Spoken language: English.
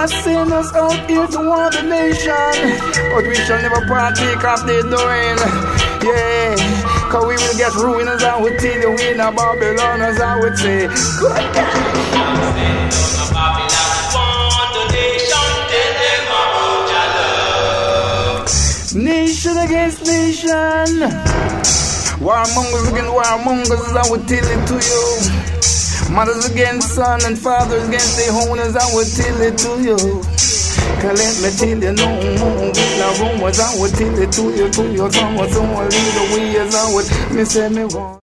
are sinners out here to want the nation, but we shall never partake of their doing. Yeah, cause we will get ruined as I would tell you, we in a Babylon as I would say. Good nation against nation, warmongers against warmongers as I would tell it to you. Mothers against son and fathers against their owners, I would tell it to you. Cause let me tell you, no more with the rumors, I would tell it to you, to your tongue, so I'll lead the way as I would, me say me want.